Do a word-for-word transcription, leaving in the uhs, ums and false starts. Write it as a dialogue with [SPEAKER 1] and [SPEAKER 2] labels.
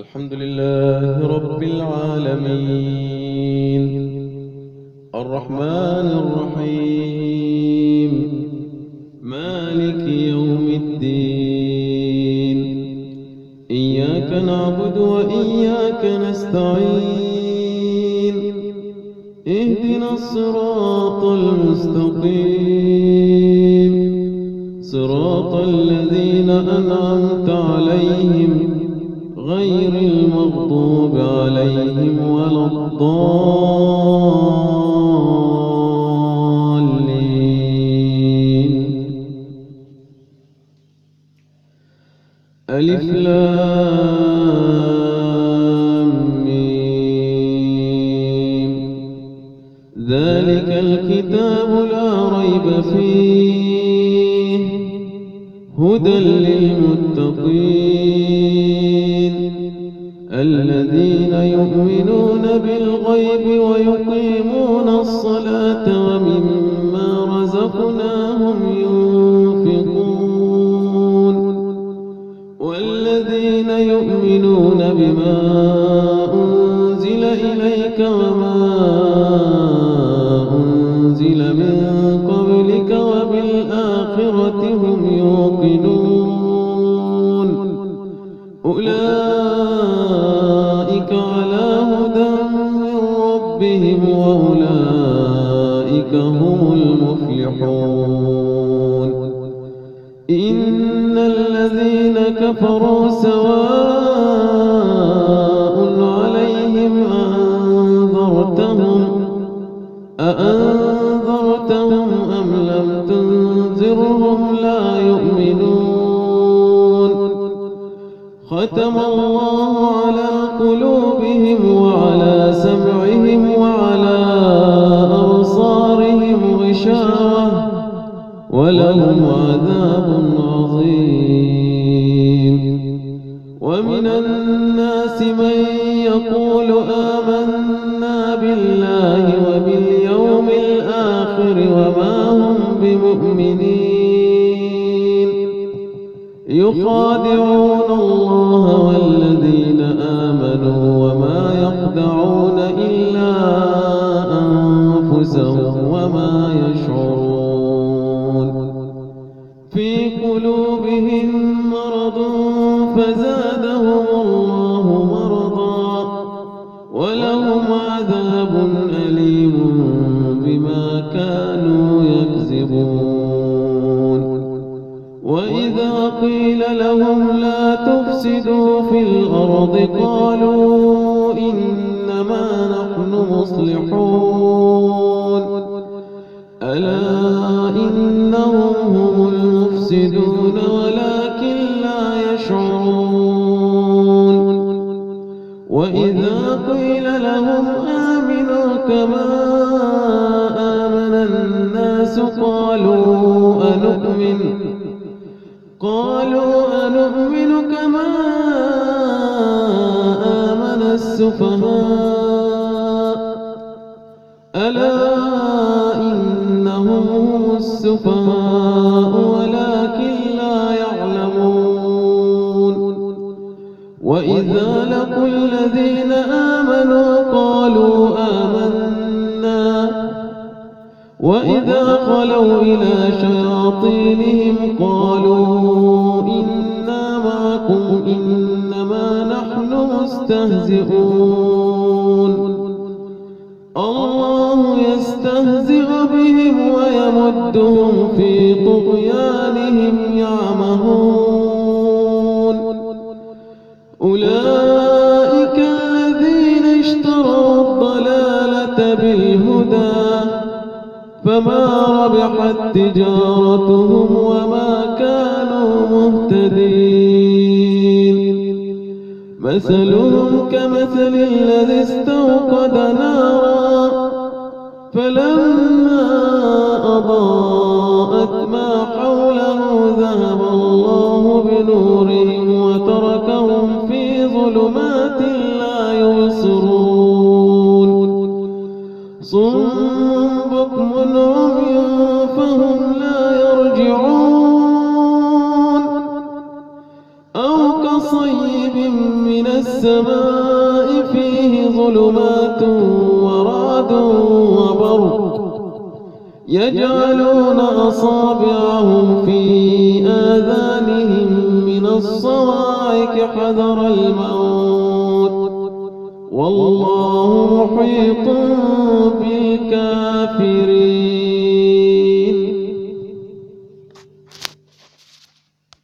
[SPEAKER 1] الحمد لله رب العالمين الرحمن الرحيم مالك يوم الدين إياك نعبد وإياك نستعين اهدنا الصراط المستقيم صراط الذين أنعمت عليهم غير المغضوب عليهم ولا الضالين. ألف لام ميم ذلك الكتاب لا ريب فيه هدى للمتقين الذين يؤمنون بالغيب ويقيمون الصلاة ومما رزقناهم ينفقون والذين يؤمنون بما أنزل إليك وما أنزل من قبلك وبالآخرة هم يوقنون أولئك على هدى من ربهم وأولئك هم المفلحون. إن الذين كفروا سواء عليهم أأنذرتهم أأنذرتهم أم لم تنذرهم لا يؤمنون. ختم الله على قلوبهم وعلى سمعهم وعلى أبصارهم غشاوة ولهم عذاب عظيم. ومن الناس من يقول آمنا بالله وباليوم الآخر وما هم بمؤمنين يخادعون الله والذين آمنوا وما يخدعون إلا أنفسهم وما يشعرون. في قلوبهم مرض فزادهم الله مرضا ولهم عذاب أليم بما كانوا يكذبون. وإذا قيل لهم لا تفسدوا في الأرض قالوا إنما نحن مصلحون ألا إنهم هم المفسدون ولكن لا يشعرون. وإذا قيل لهم آمنوا كما آمن الناس قالوا أنؤمن قالوا أنؤمن كما آمن السفهاء ألا إنهم هم السفهاء ولكن لا يعلمون. وإذا لقوا الذين آمنوا قالوا آمنا وإذا خلوا إلى شياطينهم قالوا إنا معكم إنما نحن مستهزئون. الله يستهزئ بهم ويمدهم في طغيانهم يعمهون. أولئك الذين اشتروا الضلالة بالهدى فما ربحت تجارتهم وما كانوا مهتدين. مثلهم كمثل الذي استوقد نارا فلما أضاءت ما حوله ذهب الله بنورهم وتركهم في ظلمات لا يبصرون. صم بكم عمي فهم لا يرجعون أو كصيب من من السماء فيه ظلمات ورعد وبرق يجعلون أصابعهم في آذانهم من الصواعق حذر الموت والله محيط بالكافرين.